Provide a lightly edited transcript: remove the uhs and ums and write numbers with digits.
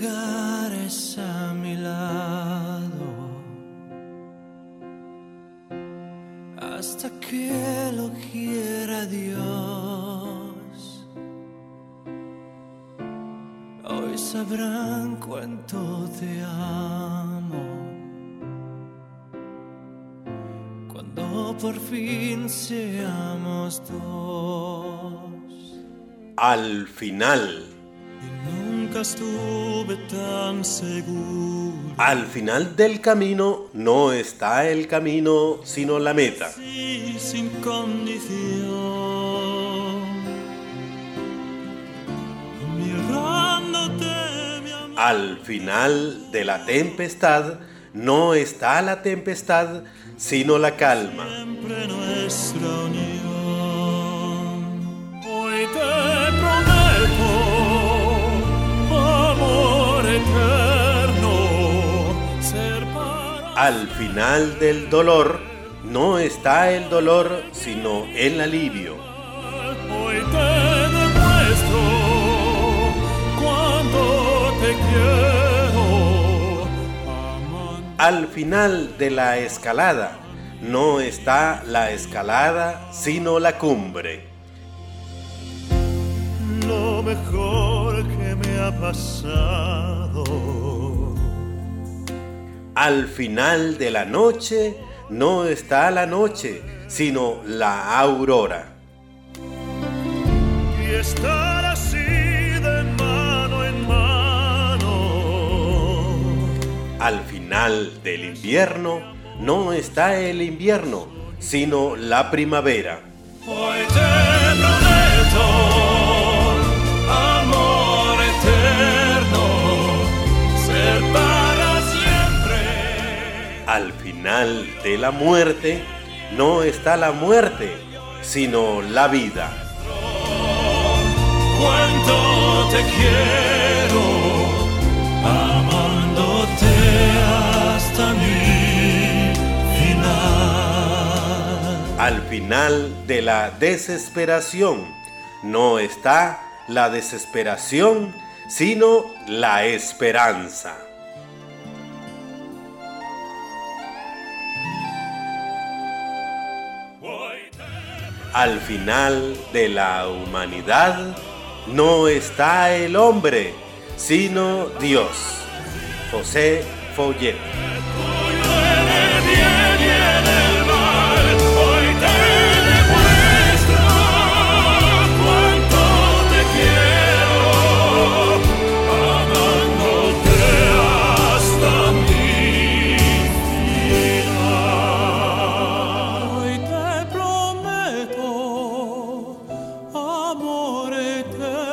lugares a mi lado hasta que lo quiera Dios. Hoy sabrán cuánto te amo cuando por fin seamos dos. Al final. Nunca estuve tan seguro. Al final del camino no está el camino, sino la meta. Sí, sin condición. Mirándote, mi amor. Al final de la tempestad no está la tempestad, sino la calma. Siempre nuestra unión. Hoy te prometo amor eterno, ser para... Al final del dolor no está el dolor, sino el alivio. Hoy te demuestro cuánto te quiero, amante. Al final de la escalada no está la escalada, sino la cumbre. Lo mejor que me ha pasado. Al final de la noche no está la noche, sino la aurora. Y estar así de mano en mano. Al final del invierno no está el invierno, sino la primavera. Hoy te prometo amor eterno, ser para siempre. Al final de la muerte no está la muerte, sino la vida. Cuánto te quiero, amándote hasta mi final. Al final de la desesperación no está la desesperación, sino la esperanza. Al final de la humanidad no está el hombre, sino Dios. José Follet. Amor eterno.